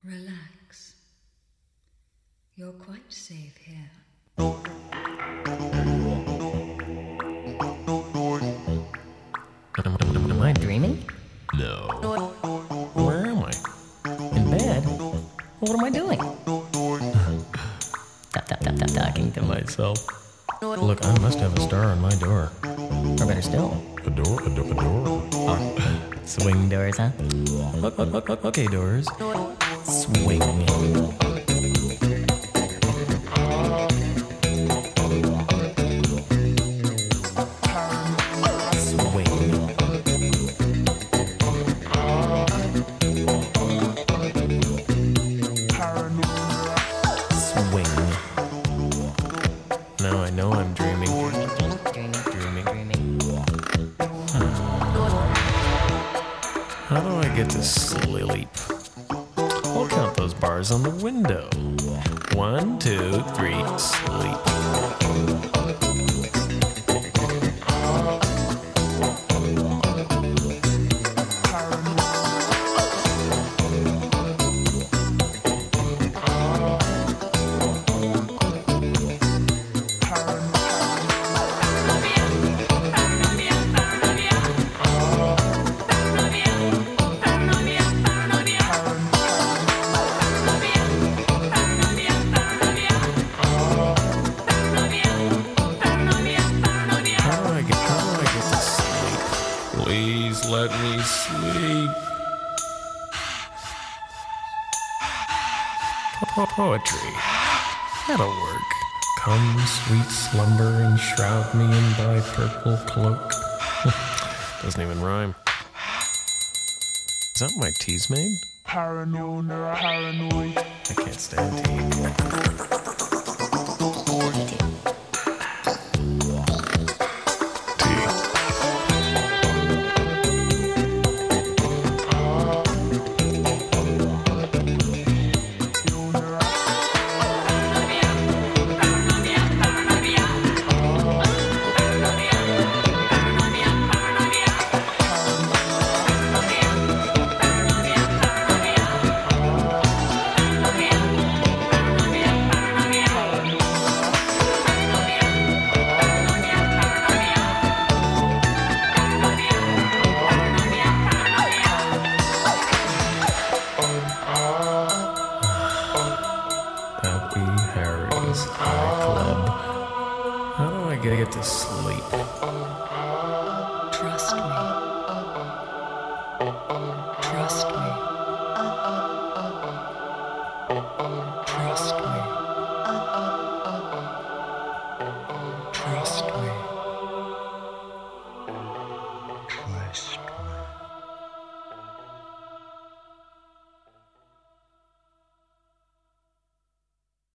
Relax. You're quite safe here. Am I dreaming? No. Where am I? In bed? What am I doing? Talking to myself. Look, I must have a star on my door. Or better still, A door? swing doors, huh? Okay, doors. Swing. Now I know I'm dreaming. Dreaming. How do I get to sleep? I'll count those bars on the window. 1, 2, 3, sleep. Please let me sleep. Poetry. That'll work. Come, sweet slumber, and shroud me in thy purple cloak. Doesn't even rhyme. Is that my tea's made? Paranoid. I can't stand tea. Happy Harry's High Club. How do I get to sleep? Trust me. Trust me.